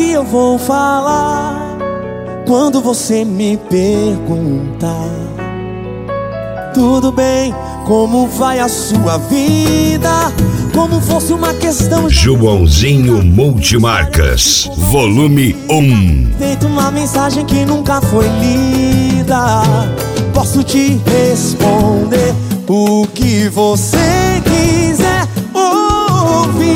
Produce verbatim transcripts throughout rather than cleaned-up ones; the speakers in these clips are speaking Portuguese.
que eu vou falar quando você me perguntar: tudo bem, como vai a sua vida? Como fosse uma questão. Joãozinho Multimarcas, volume um. Feito uma mensagem que nunca foi lida. Posso te responder o que você quiser ouvir,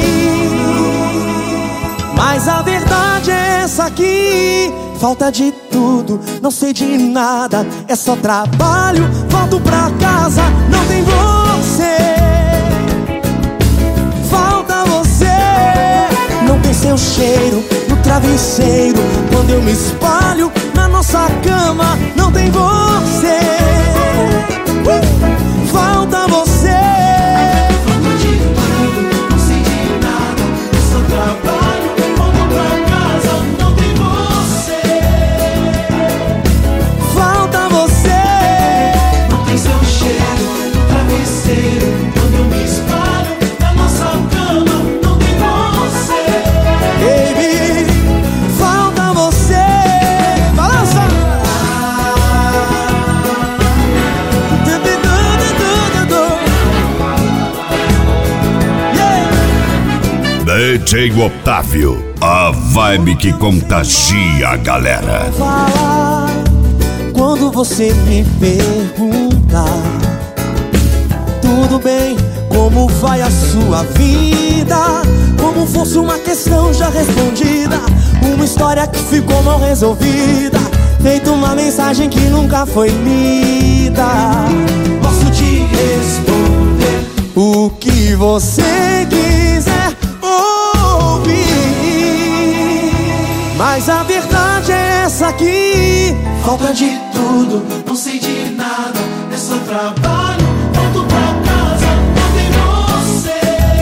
mas a verdade é essa aqui: falta de tudo, não sei de nada, é só trabalho, volto pra casa, não tem você. Falta você, não tem seu cheiro no travesseiro. Quando eu me espalho na nossa cama, não tem você. uh! Falta você. Falta de tudo, não sei de nada, é só trabalho, volto pra casa, não tem você. Falta você, não tem seu cheiro no travesseiro. Quando eu me espalho na nossa cama, não tem você. baby. Falta você. Balança. D J Otávio, a vibe que contagia a galera. Falar quando você me perguntar: tudo bem, como vai a sua vida? Como fosse uma questão já respondida, uma história que ficou mal resolvida, feito uma mensagem que nunca foi lida. Posso te responder o que você quiser ouvir, mas a verdade é essa aqui: falta de tudo, não sei de nada, é só trabalho, volto pra casa, não tem você.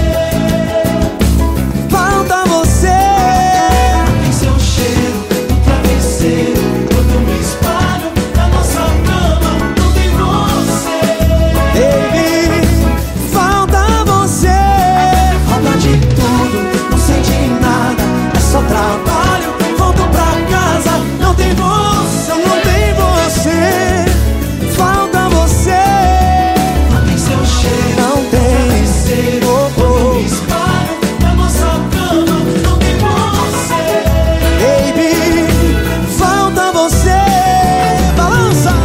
falta você. Tem seu cheiro no travesseiro. Quando eu me espalho na nossa cama, não tem você. Baby, falta você. Falta de tudo, não sei de nada, é só trabalho, volto pra casa, não tem você. Não tem você. Falta você. Não tem seu cheiro Não no tem. travesseiro. Oh, Quando eu oh. me espalho na nossa cama, não tem você. Baby, falta você. Balança.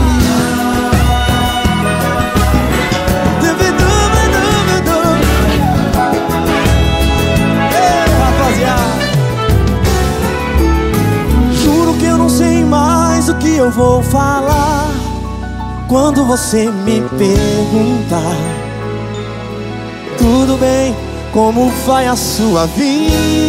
Duvidu-duvidu-duvidu. Ei, rapaziada, juro que eu não sei mais o que eu vou falar quando você me perguntar: tudo bem, como vai a sua vida?